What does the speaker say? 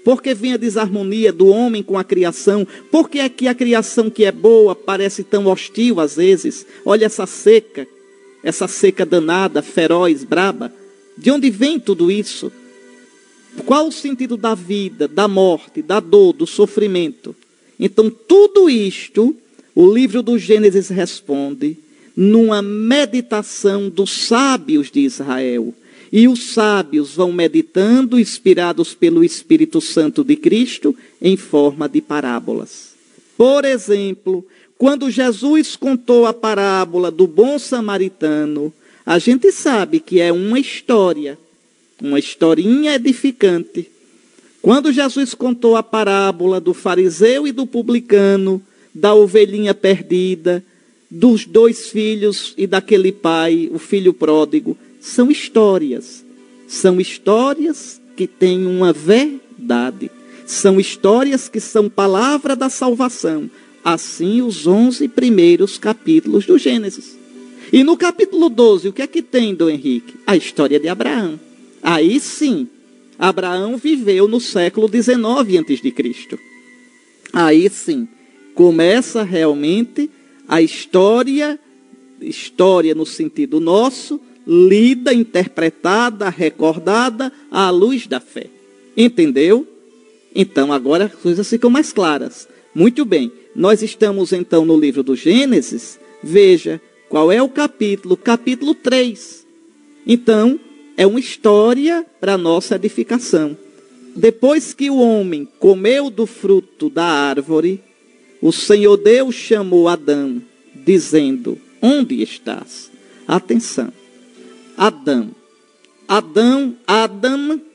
Por que vem a desarmonia do homem com a criação? Por que é que a criação que é boa parece tão hostil às vezes? Olha essa seca danada, feroz, braba. De onde vem tudo isso? Qual o sentido da vida, da morte, da dor, do sofrimento? Então, tudo isto, o livro do Gênesis responde numa meditação dos sábios de Israel. E os sábios vão meditando, inspirados pelo Espírito Santo de Cristo, em forma de parábolas. Por exemplo, quando Jesus contou a parábola do bom samaritano, a gente sabe que é uma história, uma historinha edificante. Quando Jesus contou a parábola do fariseu e do publicano, da ovelhinha perdida, dos 2 filhos e daquele pai, o filho pródigo, são histórias que têm uma verdade, são histórias que são palavra da salvação. Assim os 11 primeiros capítulos do Gênesis. E no capítulo 12, o que é que tem, Dom Henrique? A história de Abraão. Aí sim, Abraão viveu no século 19 a.C. Aí sim, começa realmente a história no sentido nosso, lida, interpretada, recordada à luz da fé. Entendeu? Então agora as coisas ficam mais claras. Muito bem, nós estamos então no livro do Gênesis. Veja, qual é o capítulo? Capítulo 3. Então, é uma história para nossa edificação. Depois que o homem comeu do fruto da árvore, o Senhor Deus chamou Adão, dizendo: onde estás? Atenção. Adão,